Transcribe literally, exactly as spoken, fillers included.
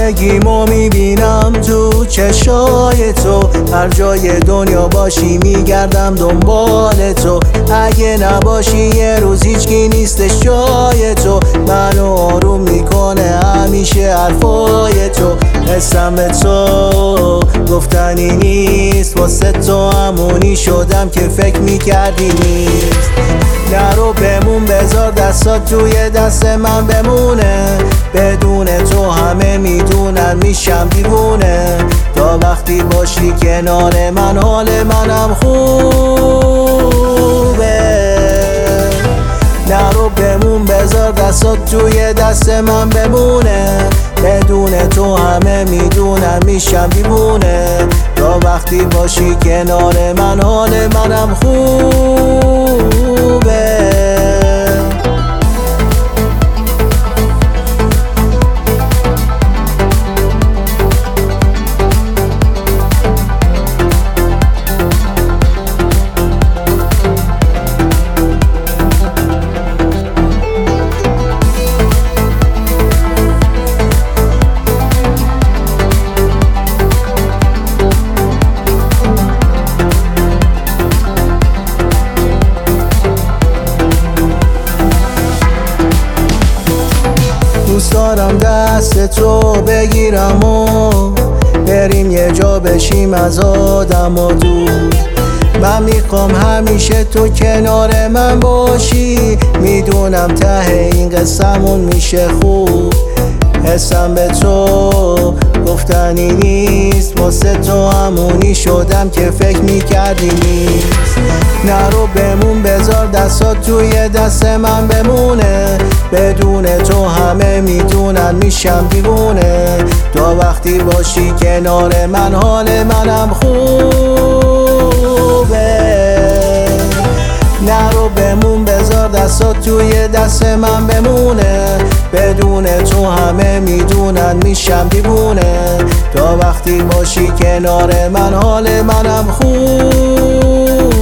زندگیمو میبینم تو چشای تو، هر جای دنیا باشی میگردم دنبال تو. اگه نباشی یه روز هیچکی نیستش جای تو، منو آروم میکنه همیشه حرفای تو. حسم به تو گفتنی نیست، واسه تو همونی شدم که فکر میکردی نیست. نرو بمون، بذار دستات توی دست من بمونه، بدون تو همه میدونن میشم دیوونه. تا وقتی باشی کنار من حال منم خوبه. نرو بمون، بذار دستات توی دست من بمونه، بدون تو همه میدونن میشم دیوونه. تا وقتی باشی کنار من حال منم خوبه. دوست دارم دست تو بگیرم و بریم یه جا بشیم از آدم و دور. من میخوام همیشه تو کنار من باشی، میدونم ته این قصه‌مون میشه خوب. حسم به تو گفتنی نیست، واسه تو همونی شدم که فکر میکردی نیست. نرو بمون، بذار دستات توی دست من بمونه، بدون تو همه میدونن میشم دیوونه. تا وقتی باشی کنار من حال منم خوبه. نرو بمون، بذار دستات توی دست من بمونه، بدون تو همه میدونن میشم دیوونه. تا وقتی باشی کنار من حال منم خوبه.